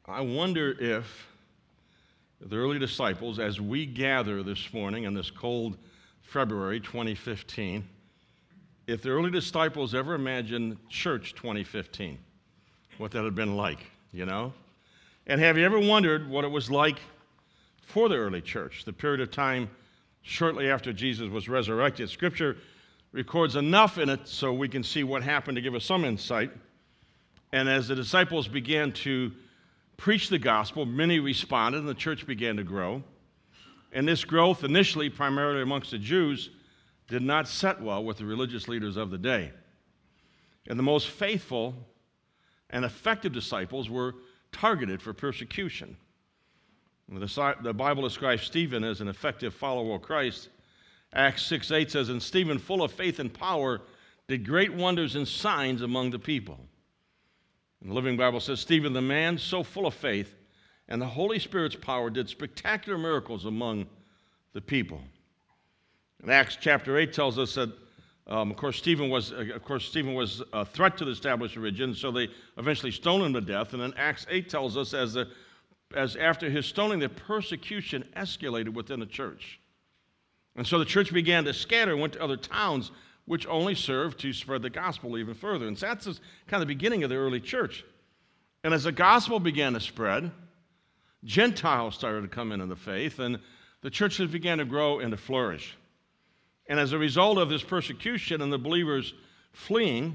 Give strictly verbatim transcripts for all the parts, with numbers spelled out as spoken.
I wonder if the early disciples, as we gather this morning in this cold February twenty fifteen, if the early disciples ever imagined church twenty fifteen, what that had been like, you know? And have you ever wondered what it was like for the early church, the period of time shortly after Jesus was resurrected? Scripture records enough in it so we can see what happened to give us some insight. And as the disciples began to preach the gospel, many responded, and the church began to grow. And this growth, initially primarily amongst the Jews, did not set well with the religious leaders of the day. And the most faithful and effective disciples were targeted for persecution. The Bible describes Stephen as an effective follower of Christ. Acts six eight says, "And Stephen, full of faith and power, did great wonders and signs among the people." And the Living Bible says, "Stephen, the man so full of faith and the Holy Spirit's power, did spectacular miracles among the people." And Acts chapter eight tells us that, um, of course, Stephen was, uh, of course, Stephen was a threat to the established religion, so they eventually stoned him to death. And then Acts eight tells us, as the as after his stoning, the persecution escalated within the church. And so the church began to scatter and went to other towns, which only served to spread the gospel even further. And so that's kind of the beginning of the early church. And as the gospel began to spread, Gentiles started to come into the faith, and the churches began to grow and to flourish. And as a result of this persecution and the believers fleeing,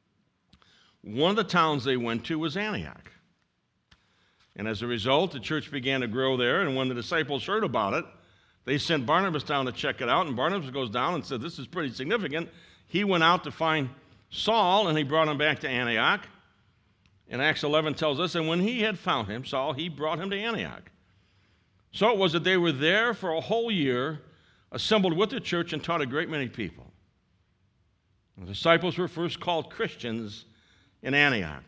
one of the towns they went to was Antioch. And as a result, the church began to grow there, and when the disciples heard about it, they sent Barnabas down to check it out, and Barnabas goes down and said, "This is pretty significant." He went out to find Saul, and he brought him back to Antioch. And Acts eleven tells us, "And when he had found him, Saul, he brought him to Antioch." So it was that they were there for a whole year, assembled with the church, and taught a great many people. The disciples were first called Christians in Antioch.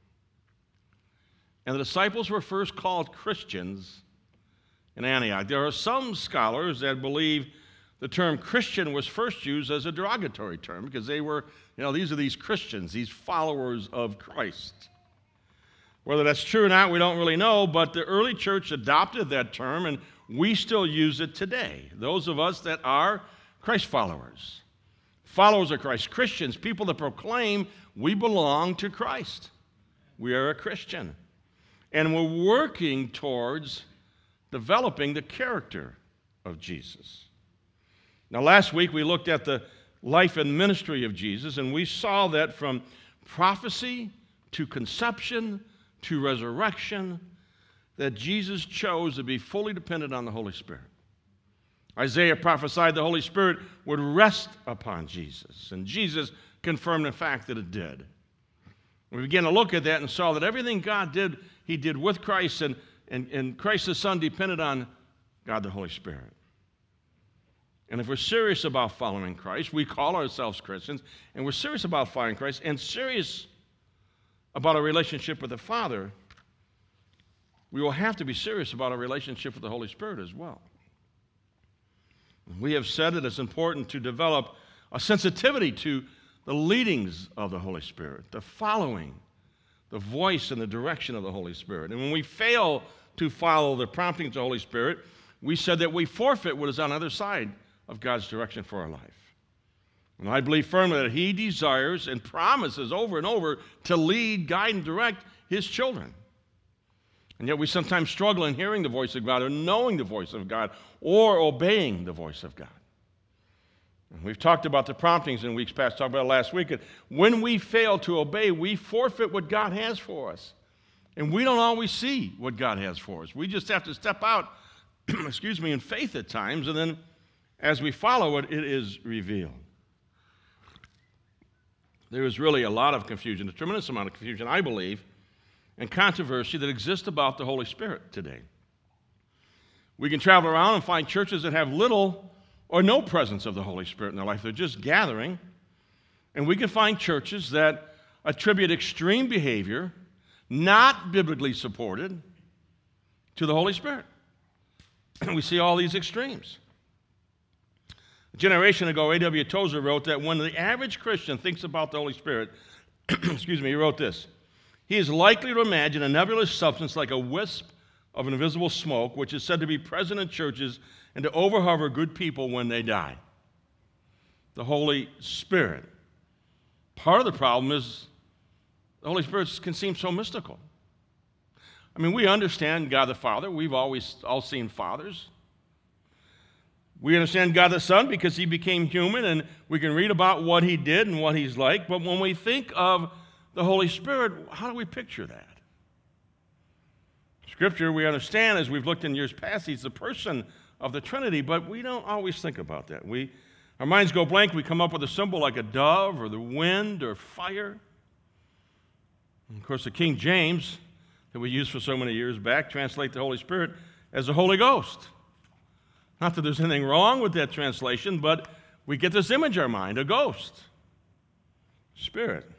And the disciples were first called Christians in Antioch. There are some scholars that believe the term Christian was first used as a derogatory term because they were, you know, these are these Christians, these followers of Christ. Whether that's true or not, we don't really know, but the early church adopted that term, and we still use it today. Those of us that are Christ followers, followers of Christ, Christians, people that proclaim we belong to Christ. We are a Christian. And we're working towards developing the character of Jesus. Now, last week we looked at the life and ministry of Jesus, and we saw that from prophecy to conception to resurrection, that Jesus chose to be fully dependent on the Holy Spirit. Isaiah prophesied the Holy Spirit would rest upon Jesus, and Jesus confirmed the fact that it did. We began to look at that and saw that everything God did, he did with Christ, and, and, and Christ the Son depended on God the Holy Spirit. And if we're serious about following Christ, we call ourselves Christians, and we're serious about following Christ and serious about a relationship with the Father, we will have to be serious about a relationship with the Holy Spirit as well. We have said that it's important to develop a sensitivity to the leadings of the Holy Spirit, the following, the voice and the direction of the Holy Spirit. And when we fail to follow the promptings of the Holy Spirit, we said that we forfeit what is on the other side of God's direction for our life. And I believe firmly that he desires and promises over and over to lead, guide, and direct his children. And yet we sometimes struggle in hearing the voice of God or knowing the voice of God or obeying the voice of God. And we've talked about the promptings in weeks past, talked about it last week. And when we fail to obey, we forfeit what God has for us. And we don't always see what God has for us. We just have to step out, excuse me, in faith at times, and then as we follow it, it is revealed. There is really a lot of confusion, a tremendous amount of confusion, I believe, and controversy that exists about the Holy Spirit today. We can travel around and find churches that have little or no presence of the Holy Spirit in their life. They're just gathering. And we can find churches that attribute extreme behavior, not biblically supported, to the Holy Spirit. We see all these extremes. A generation ago, A W Tozer wrote that when the average Christian thinks about the Holy Spirit, excuse me, he wrote this: he is likely to imagine a nebulous substance like a wisp of invisible smoke, which is said to be present in churches and to overhover good people when they die. The Holy Spirit. Part of the problem is the Holy Spirit can seem so mystical. I mean, we understand God the Father. We've always all seen fathers. We understand God the Son because he became human, and we can read about what he did and what he's like. But when we think of the Holy Spirit, how do we picture that? Scripture, we understand, as we've looked in years past, he's the person of the Trinity, but we don't always think about that. We, our minds go blank. We come up with a symbol like a dove or the wind or fire. And of course, the King James that we used for so many years back translate the Holy Spirit as the Holy Ghost. Not that there's anything wrong with that translation, but we get this image in our mind, a ghost, spirit.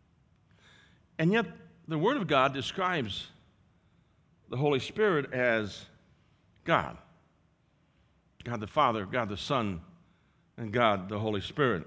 And yet, the Word of God describes the Holy Spirit as God. God the Father, God the Son, and God the Holy Spirit.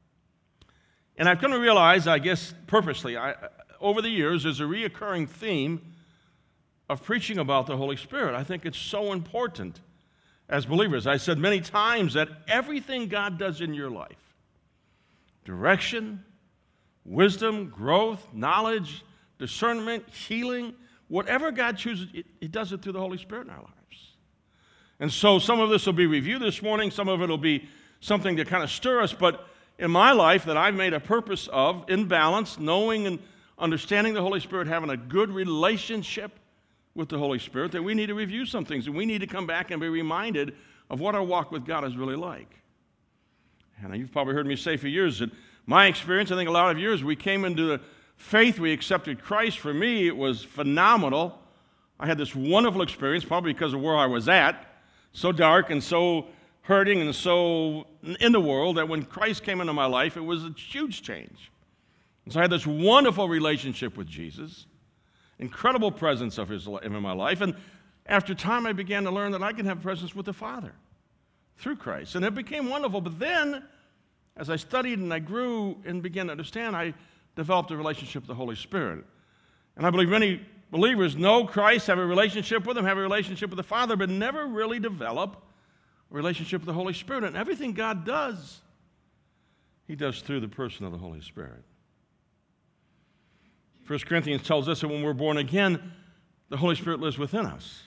And I've come to realize, I guess purposely, I, over the years, there's a reoccurring theme of preaching about the Holy Spirit. I think it's so important as believers. I said many times that everything God does in your life, direction, wisdom, growth, knowledge, discernment, healing, whatever God chooses, he does it through the Holy Spirit in our lives. And so some of this will be reviewed this morning. Some of it will be something to kind of stir us. But in my life that I've made a purpose of, in balance, knowing and understanding the Holy Spirit, having a good relationship with the Holy Spirit, that we need to review some things. And we need to come back and be reminded of what our walk with God is really like. And you've probably heard me say for years that my experience, I think a lot of years, we came into the faith, we accepted Christ. For me, it was phenomenal. I had this wonderful experience, probably because of where I was at, so dark and so hurting and so in the world, that when Christ came into my life, it was a huge change. And so I had this wonderful relationship with Jesus, incredible presence of his in my life. And after time, I began to learn that I can have presence with the Father through Christ. And it became wonderful. But then, as I studied and I grew and began to understand, I developed a relationship with the Holy Spirit. And I believe many believers know Christ, have a relationship with him, have a relationship with the Father, but never really develop a relationship with the Holy Spirit. And everything God does, he does through the person of the Holy Spirit. First Corinthians tells us that when we're born again, the Holy Spirit lives within us.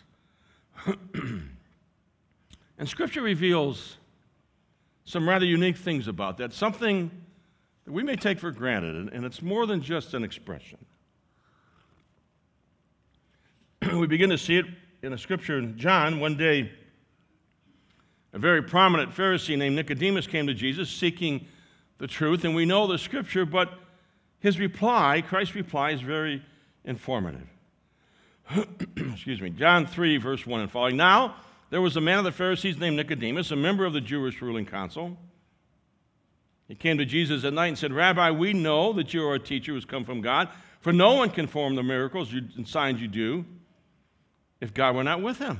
And Scripture reveals some rather unique things about that, something that we may take for granted, and it's more than just an expression. We begin to see it in a scripture in John. One day, a very prominent Pharisee named Nicodemus came to Jesus seeking the truth, and we know the scripture, but his reply, Christ's reply, is very informative. Excuse me. John three, verse one and following. Now, there was a man of the Pharisees named Nicodemus, a member of the Jewish ruling council. He came to Jesus at night and said, Rabbi, we know that you are a teacher who has come from God, for no one can perform the miracles and signs you do if God were not with him.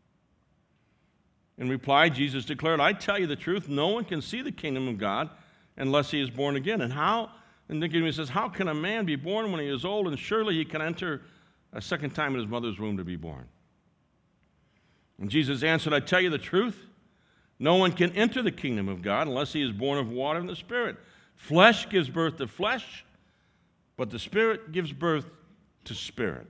In reply, Jesus declared, I tell you the truth, no one can see the kingdom of God unless he is born again. And how? And Nicodemus says, how can a man be born when he is old, and surely he can enter a second time in his mother's womb to be born? And Jesus answered, I tell you the truth, no one can enter the kingdom of God unless he is born of water and the Spirit. Flesh gives birth to flesh, but the Spirit gives birth to spirit.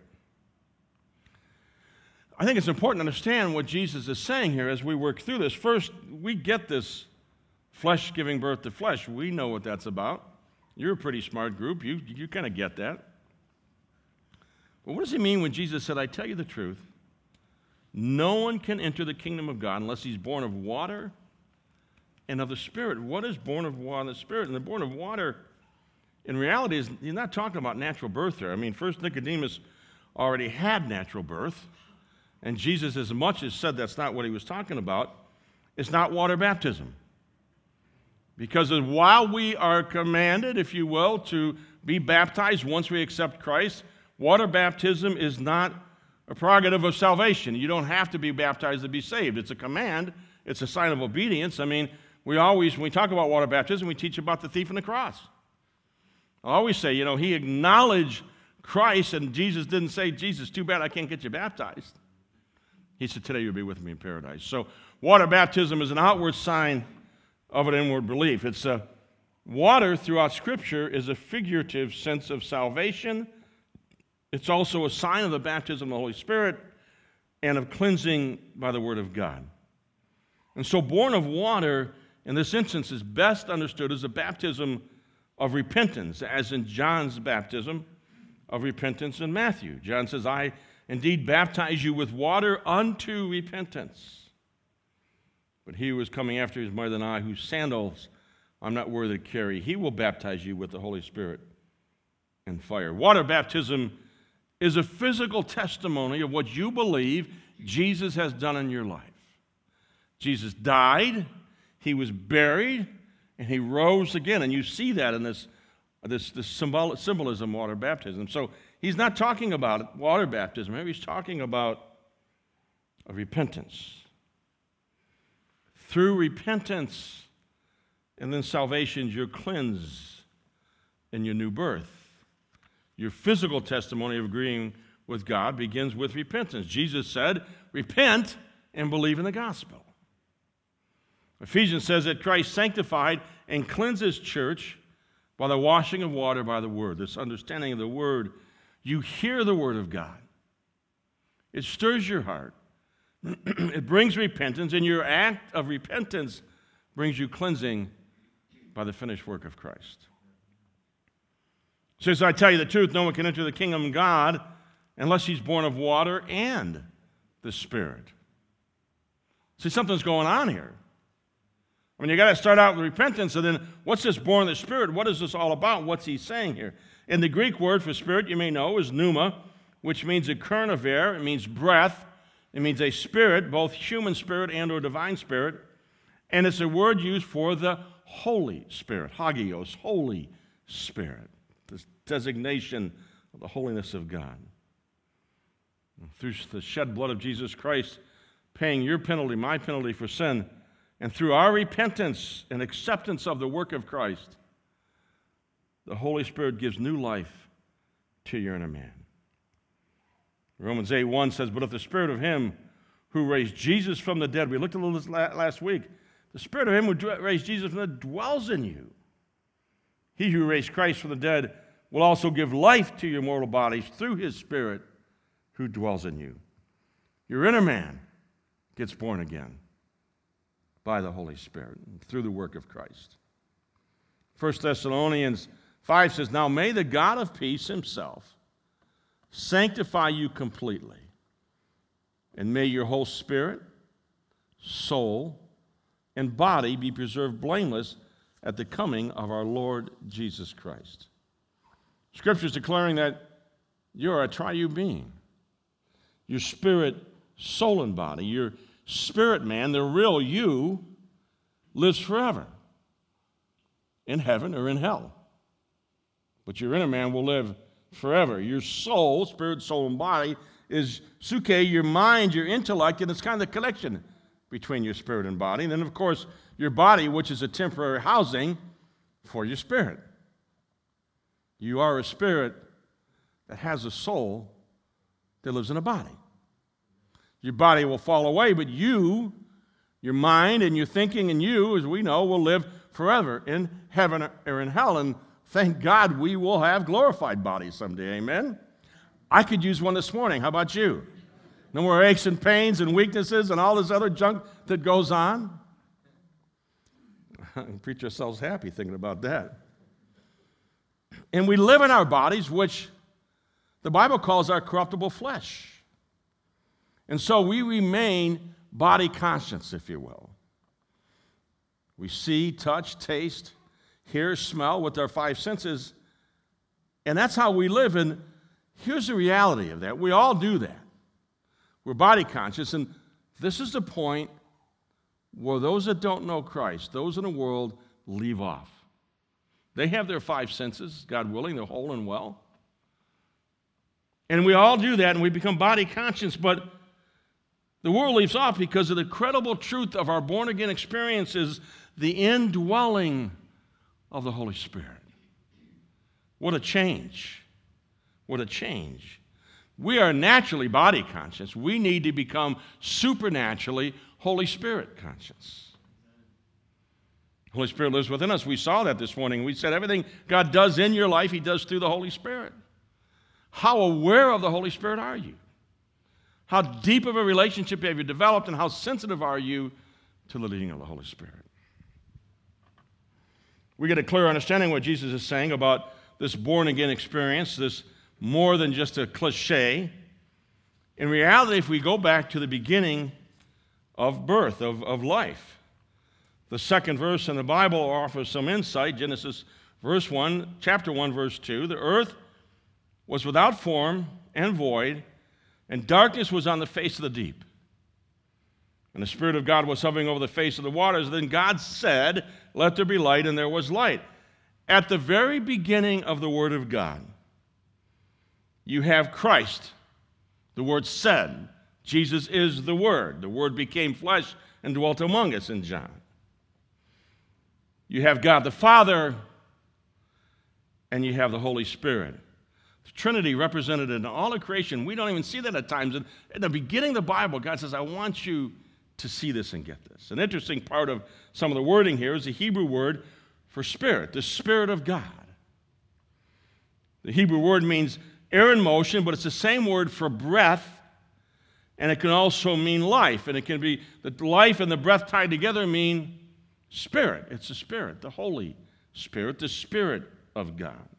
I think it's important to understand what Jesus is saying here as we work through this. First, we get this flesh giving birth to flesh. We know what that's about. You're a pretty smart group. You, you kind of get that. But what does he mean when Jesus said, I tell you the truth, no one can enter the kingdom of God unless he's born of water and of the Spirit? What is born of water and the Spirit? And the born of water, in reality, is he's not talking about natural birth there. I mean, first Nicodemus already had natural birth, and Jesus as much as said that's not what he was talking about. It's not water baptism. Because while we are commanded, if you will, to be baptized once we accept Christ, water baptism is not a prerogative of salvation. You don't have to be baptized to be saved. It's a command. It's a sign of obedience. I mean, we always, when we talk about water baptism, we teach about the thief on the cross. I always say, you know, he acknowledged Christ, and Jesus didn't say, Jesus, too bad I can't get you baptized. He said, today you'll be with me in paradise. So water baptism is an outward sign of an inward belief. It's a water throughout Scripture is a figurative sense of salvation. It's also a sign of the baptism of the Holy Spirit and of cleansing by the Word of God. And so born of water, in this instance, is best understood as a baptism of repentance, as in John's baptism of repentance in Matthew. John says, I indeed baptize you with water unto repentance. But he who is coming after is more than I, whose sandals I'm not worthy to carry. He will baptize you with the Holy Spirit and fire. Water baptism is a physical testimony of what you believe Jesus has done in your life. Jesus died, he was buried, and he rose again. And you see that in this, this, this symbol, symbolism of water baptism. So he's not talking about water baptism. Maybe he's talking about a repentance. Through repentance and then salvation, you're cleansed in your new birth. Your physical testimony of agreeing with God begins with repentance. Jesus said, repent and believe in the gospel. Ephesians says that Christ sanctified and cleansed his church by the washing of water by the word. This understanding of the word, you hear the word of God. It stirs your heart. It brings repentance, and your act of repentance brings you cleansing by the finished work of Christ. It says, I tell you the truth, no one can enter the kingdom of God unless he's born of water and the Spirit. See, something's going on here. I mean, you got to start out with repentance, and then what's this born of the Spirit? What is this all about? What's he saying here? And the Greek word for spirit, you may know, is pneuma, which means a current of air. It means breath. It means a spirit, both human spirit and or divine spirit. And it's a word used for the Holy Spirit, hagios, Holy Spirit, this designation of the holiness of God. And through the shed blood of Jesus Christ, paying your penalty, my penalty for sin, and through our repentance and acceptance of the work of Christ, the Holy Spirit gives new life to your inner man. Romans eight one says, but if the Spirit of him who raised Jesus from the dead, we looked a little this last week, the Spirit of him who raised Jesus from the dead dwells in you. He who raised Christ from the dead will also give life to your mortal bodies through his Spirit who dwells in you. Your inner man gets born again by the Holy Spirit through the work of Christ. First Thessalonians five says, now may the God of peace himself sanctify you completely, and may your whole spirit, soul, and body be preserved blameless at the coming of our Lord Jesus Christ. Scripture is declaring that you're a triune being. Your spirit, soul, and body, your spirit man, the real you, lives forever in heaven or in hell. But your inner man will live forever. Your soul, spirit, soul, and body is suke, your mind, your intellect, and it's kind of the connection between your spirit and body. And then, of course, your body, which is a temporary housing for your spirit. You are a spirit that has a soul that lives in a body. Your body will fall away, but you, your mind and your thinking and you, as we know, will live forever in heaven or in hell. And thank God we will have glorified bodies someday, amen? I could use one this morning. How about you? No more aches and pains and weaknesses and all this other junk that goes on. Preach ourselves happy thinking about that. And we live in our bodies, which the Bible calls our corruptible flesh. And so we remain body conscious, if you will. We see, touch, taste, hear, smell with our five senses, and that's how we live. And here's the reality of that. We all do that. We're body conscious, and this is the point where those that don't know Christ, those in the world, leave off. They have their five senses, God willing, they're whole and well. And we all do that, and we become body conscious, but the world leaves off because of the credible truth of our born-again experiences, the indwelling of the Holy Spirit. What a change. What a change. We are naturally body conscious. We need to become supernaturally Holy Spirit conscious. Holy Spirit lives within us. We saw that this morning. We said everything God does in your life, He does through the Holy Spirit. How aware of the Holy Spirit are you? How deep of a relationship have you developed, and how sensitive are you to the leading of the Holy Spirit? We get a clear understanding of what Jesus is saying about this born-again experience, this more than just a cliche. In reality, if we go back to the beginning of birth, of, of life, the second verse in the Bible offers some insight. Genesis verse one, chapter one, verse two. The earth was without form and void, and darkness was on the face of the deep. And the Spirit of God was hovering over the face of the waters. Then God said, "Let there be light," and there was light. At the very beginning of the Word of God, you have Christ. The Word said. Jesus is the Word. The Word became flesh and dwelt among us in John. You have God the Father, and you have the Holy Spirit. The Trinity represented in all of creation. We don't even see that at times. In the beginning of the Bible, God says, I want you to see this and get this. An interesting part of some of the wording here is the Hebrew word for spirit, the Spirit of God. The Hebrew word means air in motion, but it's the same word for breath, and it can also mean life. And it can be the life and the breath tied together mean spirit. It's the Spirit, the Holy Spirit, the Spirit of God.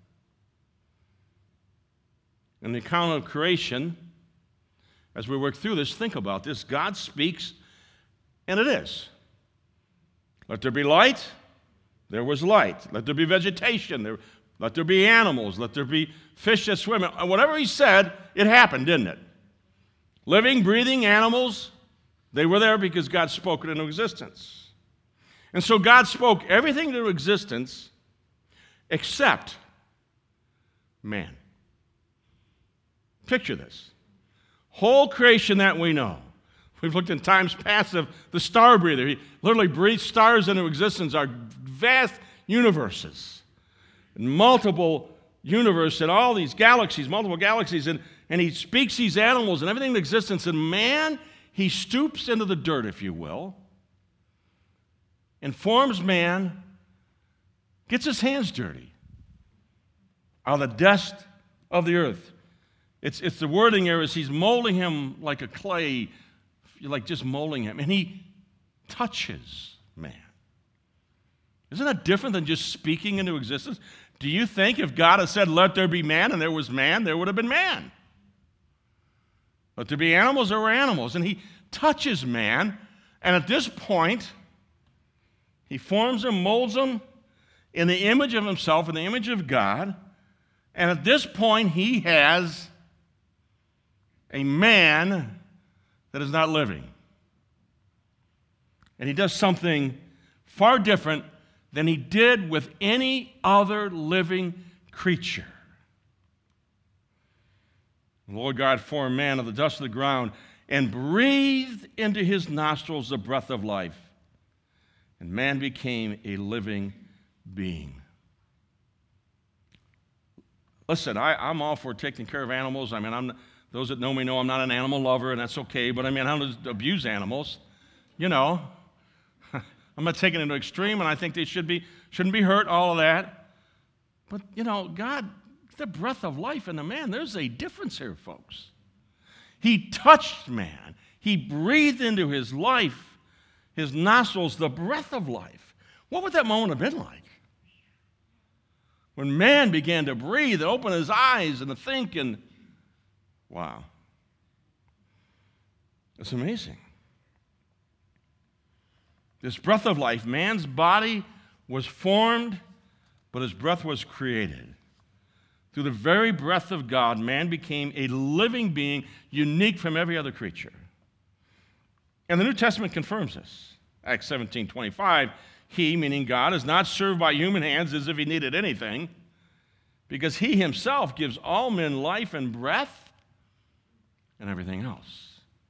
In the account of creation, as we work through this, think about this. God speaks, and it is. Let there be light. There was light. Let there be vegetation. There, let there be animals. Let there be fish that swim. Whatever He said, it happened, didn't it? Living, breathing animals, they were there because God spoke it into existence. And so God spoke everything into existence except man. Picture this. Whole creation that we know. We've looked in times past of the star breather. He literally breathed stars into existence, our vast universes. And multiple universes and all these galaxies, multiple galaxies, and, and He speaks these animals and everything in existence. And man, He stoops into the dirt, if you will, and forms man, gets his hands dirty out of the dust of the earth. It's, it's the wording here is He's molding him like a clay, like just molding him, and He touches man. Isn't that different than just speaking into existence? Do you think if God had said, let there be man, and there was man, there would have been man? Let there be animals, there were animals. And He touches man, and at this point, He forms him, molds him in the image of Himself, in the image of God, and at this point, He has a man that is not living. And He does something far different than He did with any other living creature. The Lord God formed man of the dust of the ground and breathed into his nostrils the breath of life, and man became a living being. Listen, I, I'm all for taking care of animals. I mean, I'm those that know me know I'm not an animal lover, and that's okay, but I mean, I don't abuse animals. You know, I'm not taking it to extreme, and I think they should be, shouldn't be hurt, all of that. But, you know, God, the breath of life in the man, there's a difference here, folks. He touched man. He breathed into his life, his nostrils, the breath of life. What would that moment have been like? When man began to breathe and open his eyes and to think, and wow. It's amazing. This breath of life, man's body was formed, but his breath was created. Through the very breath of God, man became a living being, unique from every other creature. And the New Testament confirms this. Acts seventeen twenty-five, He, meaning God, is not served by human hands as if He needed anything, because He Himself gives all men life and breath and everything else.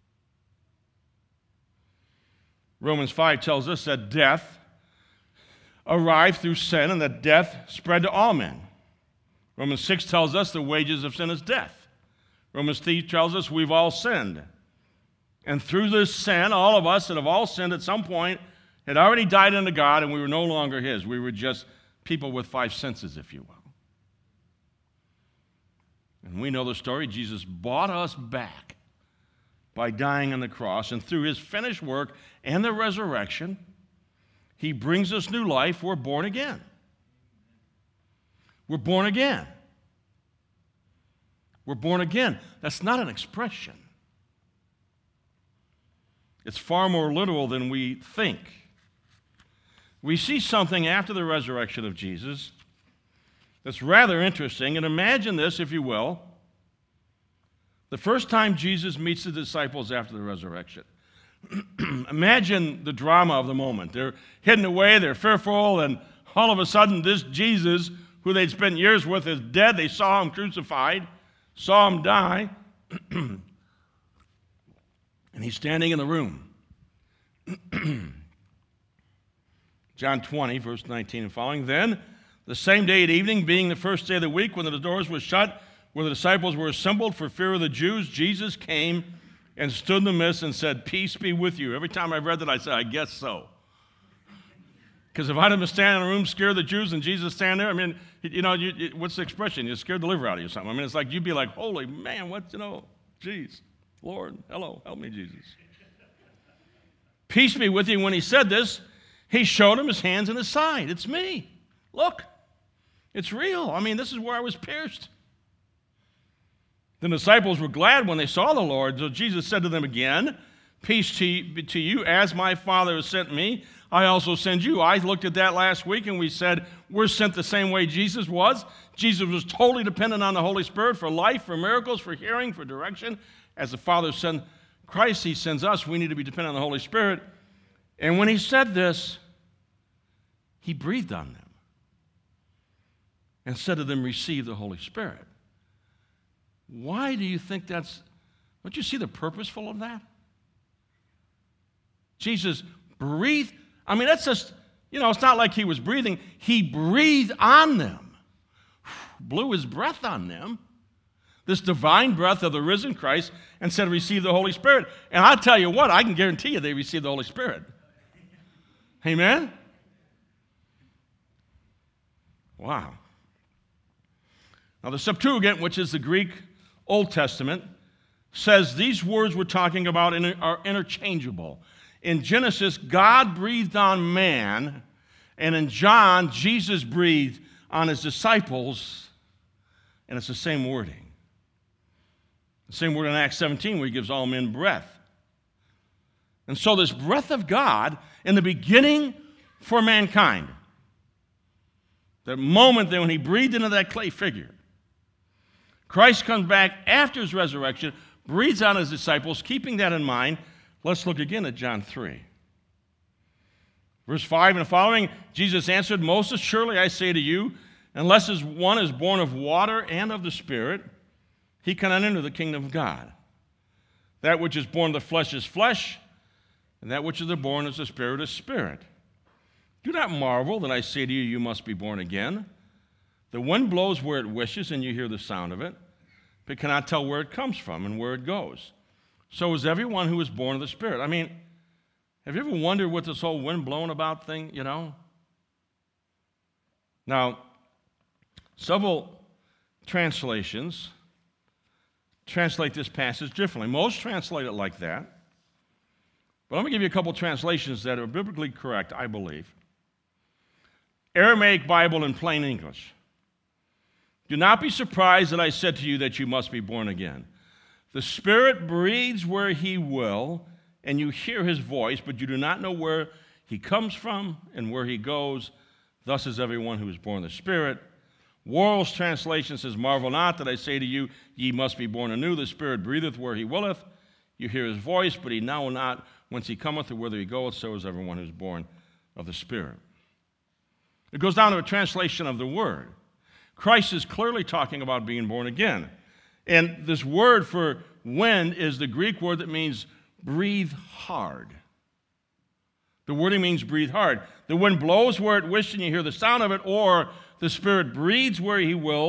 Romans five tells us that death arrived through sin and that death spread to all men. Romans six tells us the wages of sin is death. Romans three tells us we've all sinned. And through this sin, all of us that have all sinned at some point had already died unto God, and we were no longer his. We were just people with five senses, if you will. And we know the story. Jesus bought us back by dying on the cross, and through his finished work and the resurrection, he brings us new life. We're born again. We're born again. We're born again. That's not an expression. It's far more literal than we think. We see something after the resurrection of Jesus that's rather interesting. And imagine this, if you will. The first time Jesus meets the disciples after the resurrection. Imagine the drama of the moment. They're hidden away, they're fearful, and all of a sudden this Jesus, who they'd spent years with, is dead. They saw him crucified, saw him die, and he's standing in the room. John twenty, verse nineteen and following. Then, the same day at evening, being the first day of the week, when the doors were shut, where the disciples were assembled for fear of the Jews, Jesus came and stood in the midst and said, "Peace be with you." Every time I've read that, I said, I guess so. Because if I'd have been standing in a room scared of the Jews and Jesus standing there, I mean, you know, you, you, what's the expression? You scared the liver out of you or something. I mean, it's like you'd be like, holy man, what, you know, geez, Lord, hello, help me, Jesus. Peace be with you. When he said this, he showed him his hands and his side. It's me. Look, it's real. I mean, this is where I was pierced. The disciples were glad when they saw the Lord. So Jesus said to them again, "Peace to, to you, as my Father has sent me, I also send you." I looked at that last week and we said we're sent the same way Jesus was. Jesus was totally dependent on the Holy Spirit for life, for miracles, for hearing, for direction. As the Father sent Christ, he sends us. We need to be dependent on the Holy Spirit. And when he said this, he breathed on them and said to them, "Receive the Holy Spirit." Why do you think that's, don't you see the purposeful of that? Jesus breathed, I mean, that's just, you know, it's not like he was breathing. He breathed on them, blew his breath on them, this divine breath of the risen Christ, and said, "Receive the Holy Spirit." And I'll tell you what, I can guarantee you they received the Holy Spirit. Amen? Wow. Now, the Septuagint, which is the Greek Old Testament, says these words we're talking about are interchangeable. In Genesis, God breathed on man, and in John, Jesus breathed on his disciples, and it's the same wording. The same word in Acts seventeen where he gives all men breath. And so this breath of God in the beginning for mankind, that moment that when he breathed into that clay figure, Christ comes back after his resurrection, breathes on his disciples. Keeping that in mind, let's look again at John three. Verse five and following, Jesus answered, "Most assuredly I say to you, unless as one is born of water and of the Spirit, he cannot enter the kingdom of God. That which is born of the flesh is flesh, and that which is born of the Spirit is spirit. Do not marvel that I say to you, you must be born again. The wind blows where it wishes, and you hear the sound of it, but cannot tell where it comes from and where it goes. So is everyone who is born of the Spirit." I mean, have you ever wondered what this whole wind blowing about thing, you know? Now, several translations translate this passage differently. Most translate it like that. But let me give you a couple translations that are biblically correct, I believe. Aramaic Bible in plain English. "Do not be surprised that I said to you that you must be born again. The Spirit breathes where he will, and you hear his voice, but you do not know where he comes from and where he goes. Thus is everyone who is born of the Spirit." Worrell's translation says, "Marvel not that I say to you, ye must be born anew. The Spirit breatheth where he willeth. You hear his voice, but he know not whence he cometh or whither he goeth. So is everyone who is born of the Spirit." It goes down to a translation of the word. Christ is clearly talking about being born again. And this word for wind is the Greek word that means breathe hard. The wording means breathe hard. The wind blows where it wishes and you hear the sound of it, or the Spirit breathes where he will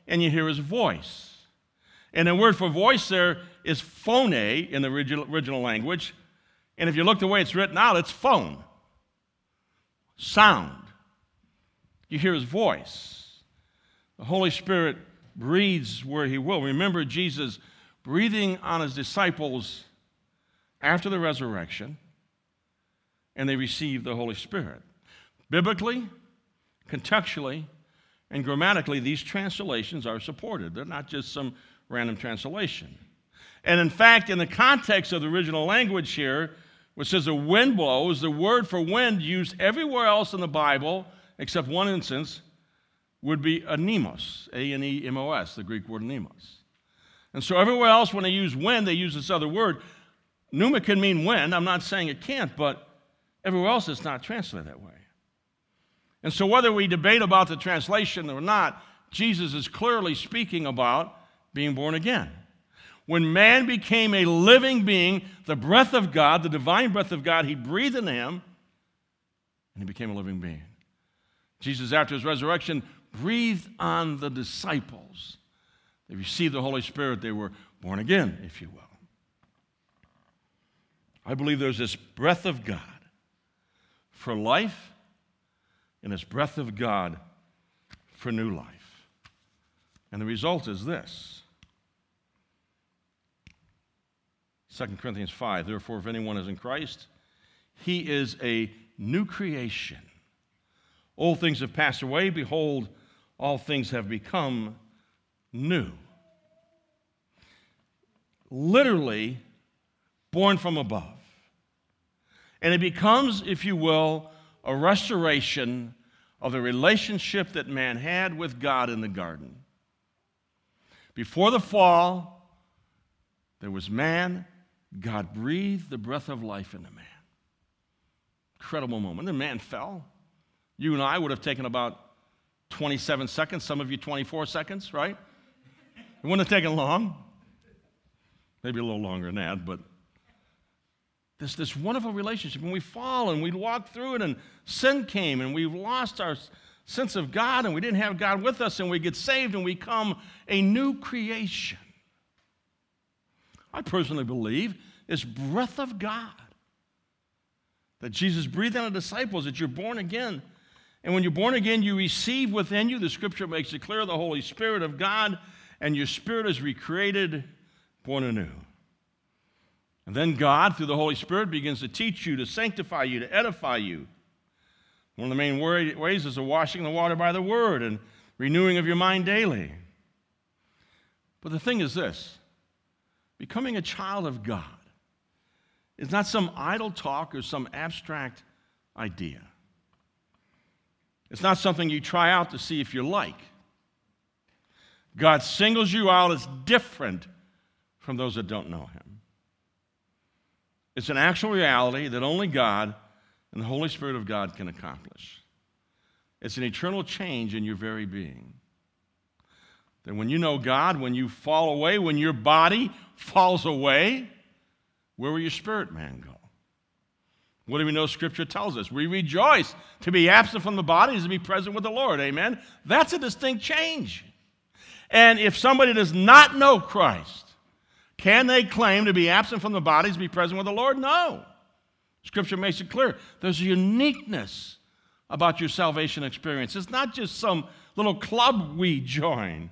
and you hear his voice. And the word for voice there is phone in the original, original language. And if you look the way it's written out, it's phone. Sound. You hear his voice. The Holy Spirit breathes where he will. Remember Jesus breathing on his disciples after the resurrection, and they received the Holy Spirit. Biblically, contextually, and grammatically, these translations are supported. They're not just some random translation. And in fact, in the context of the original language here, which says the wind blows, the word for wind used everywhere else in the Bible, except one instance, would be anemos, A N E M O S, the Greek word anemos. And so everywhere else when they use wind, they use this other word. Pneuma can mean wind. I'm not saying it can't, but everywhere else it's not translated that way. And so whether we debate about the translation or not, Jesus is clearly speaking about being born again. When man became a living being, the breath of God, the divine breath of God, he breathed into him, and he became a living being. Jesus, after his resurrection, breathed on the disciples. They received the Holy Spirit. They were born again, if you will. I believe there's this breath of God for life and this breath of God for new life. And the result is this. Second Corinthians five, therefore, if anyone is in Christ, he is a new creation. Old things have passed away. Behold, all things have become new. Literally, born from above. And it becomes, if you will, a restoration of the relationship that man had with God in the garden. Before the fall, there was man. God breathed the breath of life into man. Incredible moment. Then man fell. You and I would have taken about twenty-seven seconds, some of you twenty-four seconds, right? It wouldn't have taken long. Maybe a little longer than that, but this, this wonderful relationship. When we fall and we walk through it and sin came and we've lost our sense of God and we didn't have God with us and we get saved and we become a new creation. I personally believe this breath of God that Jesus breathed on the disciples, that you're born again. And when you're born again, you receive within you, the Scripture makes it clear, the Holy Spirit of God, and your spirit is recreated, born anew. And then God, through the Holy Spirit, begins to teach you, to sanctify you, to edify you. One of the main ways is the washing the water by the Word and renewing of your mind daily. But the thing is this, becoming a child of God is not some idle talk or some abstract idea. It's not something you try out to see if you like. God singles you out as different from those that don't know Him. It's an actual reality that only God and the Holy Spirit of God can accomplish. It's an eternal change in your very being. That when you know God, when you fall away, when your body falls away, where will your spirit man go? What do we know Scripture tells us? We rejoice. To be absent from the body is to be present with the Lord. Amen? That's a distinct change. And if somebody does not know Christ, can they claim to be absent from the body to be present with the Lord? No. Scripture makes it clear. There's a uniqueness about your salvation experience. It's not just some little club we join.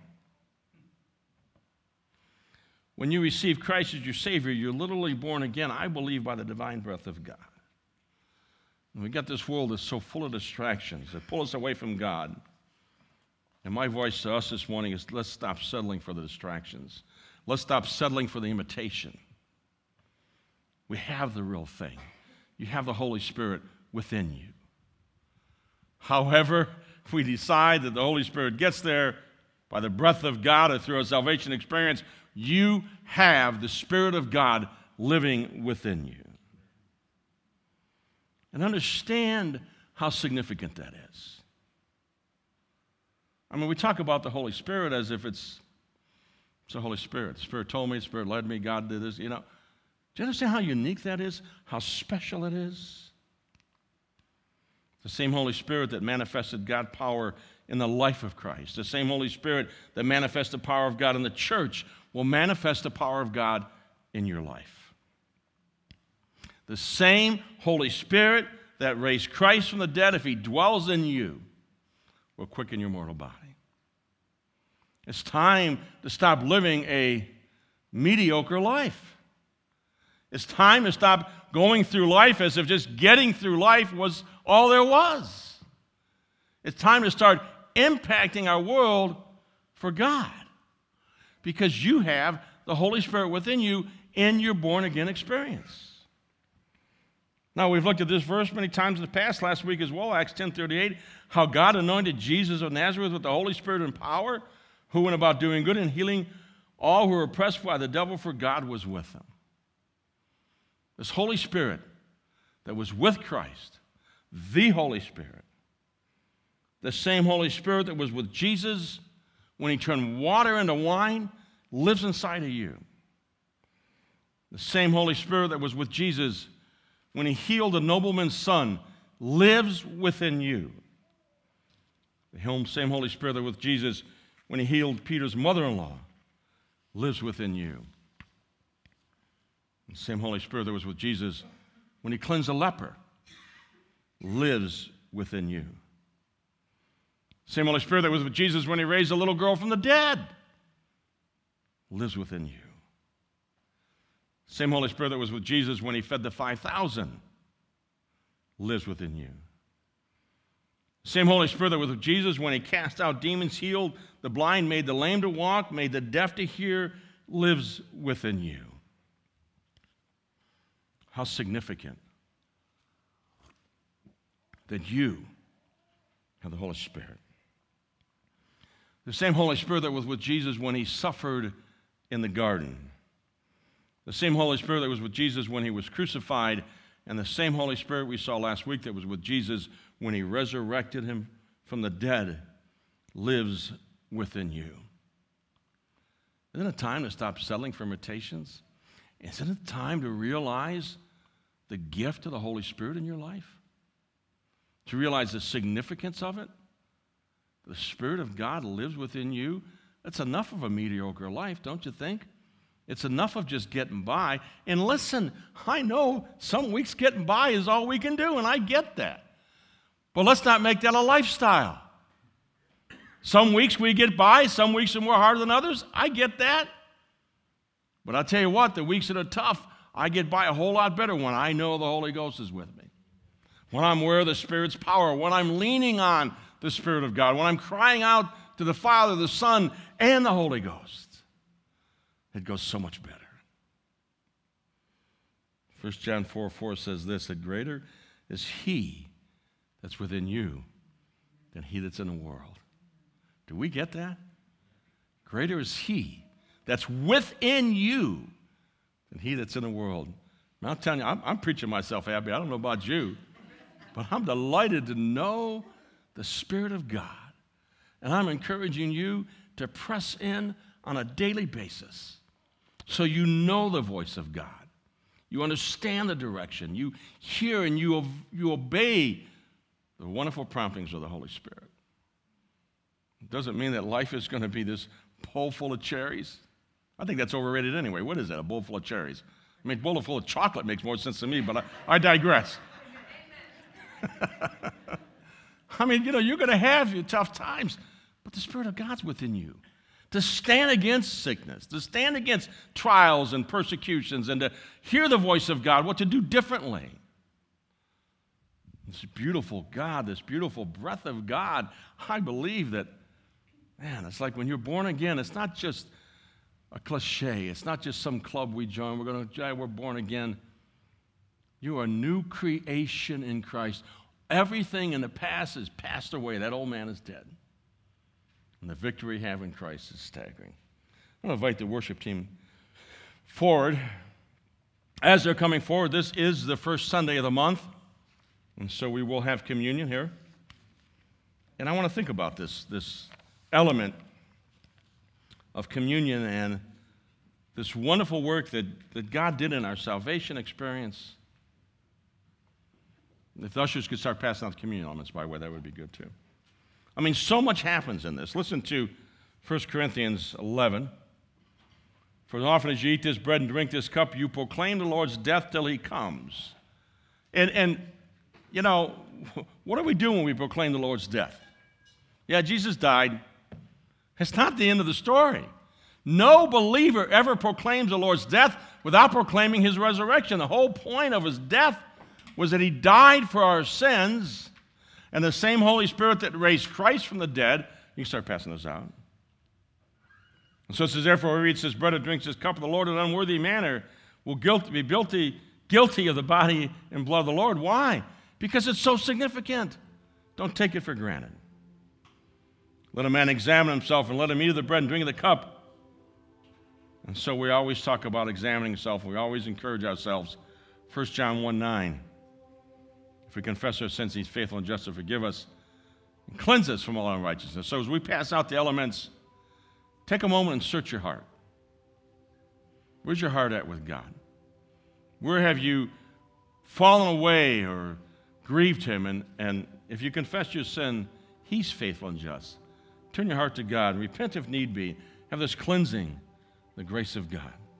When you receive Christ as your Savior, you're literally born again, I believe, by the divine breath of God. And we got this world that's so full of distractions that pull us away from God. And my voice to us this morning is, let's stop settling for the distractions. Let's stop settling for the imitation. We have the real thing. You have the Holy Spirit within you. However, if we decide that the Holy Spirit gets there by the breath of God or through a salvation experience, you have the Spirit of God living within you. And understand how significant that is. I mean, we talk about the Holy Spirit as if it's, it's the Holy Spirit. The Spirit told me, the Spirit led me, God did this, you know. Do you understand how unique that is? How special it is? The same Holy Spirit that manifested God's power in the life of Christ. The same Holy Spirit that manifests the power of God in the church will manifest the power of God in your life. The same Holy Spirit that raised Christ from the dead, if he dwells in you, will quicken your mortal body. It's time to stop living a mediocre life. It's time to stop going through life as if just getting through life was all there was. It's time to start impacting our world for God, because you have the Holy Spirit within you in your born-again experience. Now, we've looked at this verse many times in the past, last week as well, Acts ten thirty-eight, how God anointed Jesus of Nazareth with the Holy Spirit and power, who went about doing good and healing all who were oppressed by the devil, for God was with them. This Holy Spirit that was with Christ, the Holy Spirit, the same Holy Spirit that was with Jesus when he turned water into wine, lives inside of you. The same Holy Spirit that was with Jesus when he healed a nobleman's son lives within you. The same Holy Spirit that was with Jesus when he healed Peter's mother-in-law lives within you. The same Holy Spirit that was with Jesus when he cleansed a leper lives within you. The same Holy Spirit that was with Jesus when he raised a little girl from the dead lives within you. The same Holy Spirit that was with Jesus when he fed the five thousand lives within you. The same Holy Spirit that was with Jesus when he cast out demons, healed the blind, made the lame to walk, made the deaf to hear, lives within you. How significant that you have the Holy Spirit. The same Holy Spirit that was with Jesus when he suffered in the garden. The same Holy Spirit that was with Jesus when he was crucified, and the same Holy Spirit we saw last week that was with Jesus when he resurrected him from the dead lives within you. Isn't it time to stop settling for imitations? Isn't it time to realize the gift of the Holy Spirit in your life? To realize the significance of it? The Spirit of God lives within you. That's enough of a mediocre life, don't you think? It's enough of just getting by. And listen, I know some weeks getting by is all we can do, and I get that. But let's not make that a lifestyle. Some weeks we get by, some weeks are more harder than others. I get that. But I'll tell you what, the weeks that are tough, I get by a whole lot better when I know the Holy Ghost is with me. When I'm aware of the Spirit's power, when I'm leaning on the Spirit of God, when I'm crying out to the Father, the Son, and the Holy Ghost. It goes so much better. First John four four says this, that greater is he that's within you than he that's in the world. Do we get that? Greater is he that's within you than he that's in the world. And I'm telling you, I'm, I'm preaching myself happy. I don't know about you, but I'm delighted to know the Spirit of God. And I'm encouraging you to press in on a daily basis so you know the voice of God. You understand the direction. You hear and you, you obey the wonderful promptings of the Holy Spirit. It doesn't mean that life is going to be this bowl full of cherries. I think that's overrated anyway. What is that, a bowl full of cherries? I mean, a bowl full of chocolate makes more sense to me, but I, I digress. I mean, you know, you're going to have your tough times, but the Spirit of God's within you to stand against sickness, to stand against trials and persecutions, and to hear the voice of God, what to do differently. This beautiful God, this beautiful breath of God, I believe that, man, it's like when you're born again, it's not just a cliche. It's not just some club we join. We're going to, we're born again. You are a new creation in Christ. Everything in the past is passed away. That old man is dead. And the victory we have in Christ is staggering. I'm going to invite the worship team forward. As they're coming forward, this is the first Sunday of the month, and so we will have communion here. And I want to think about this, this element of communion and this wonderful work that, that God did in our salvation experience. If the ushers could start passing out the communion elements, by the way, that would be good too. I mean, so much happens in this. Listen to First Corinthians eleven. For as often as you eat this bread and drink this cup, you proclaim the Lord's death till he comes. And, and you know, what do we do when we proclaim the Lord's death? Yeah, Jesus died. It's not the end of the story. No believer ever proclaims the Lord's death without proclaiming his resurrection. The whole point of his death was that he died for our sins, and the same Holy Spirit that raised Christ from the dead, you can start passing this out. And so it says, therefore, whoever eats this bread or drinks this cup of the Lord in an unworthy manner will guilty, be guilty, guilty of the body and blood of the Lord. Why? Because it's so significant. Don't take it for granted. Let a man examine himself, and let him eat of the bread and drink of the cup. And so we always talk about examining ourselves. We always encourage ourselves. First John one nine. If we confess our sins, he's faithful and just to forgive us and cleanse us from all unrighteousness. So as we pass out the elements, take a moment and search your heart. Where's your heart at with God? Where have you fallen away or grieved him? And, and if you confess your sin, he's faithful and just. Turn your heart to God. Repent if need be. Have this cleansing, the grace of God.